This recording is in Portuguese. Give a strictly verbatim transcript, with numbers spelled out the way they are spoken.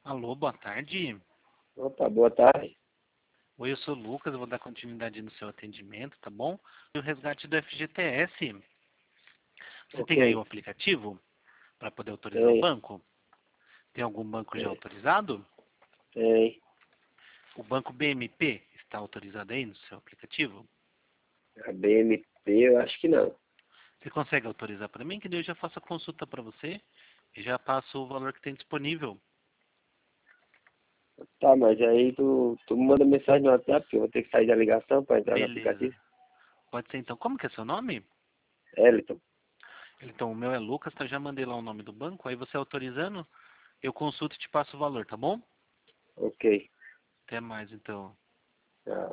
Alô, boa tarde. Opa, boa tarde. Oi, eu sou o Lucas, eu vou dar continuidade no seu atendimento, tá bom? E o resgate do F G T S. Você tem aí o Ok, aplicativo para poder autorizar o tem, banco? Tem algum banco já tem, autorizado? tem. O banco B M P está autorizado aí no seu aplicativo? A B M P eu acho que não. Você consegue autorizar para mim? Que daí eu já faço a consulta para você e já passo o valor que tem disponível. Tá, mas aí tu, tu manda mensagem no WhatsApp, que eu vou ter que sair da ligação para entrar no Beleza. aplicativo. Pode ser então. Como que é seu nome? Eliton. Então, o meu é Lucas, tá? Já mandei lá o nome do banco. Aí você autorizando, eu consulto e te passo o valor, tá bom? Ok. Até mais então. Tá.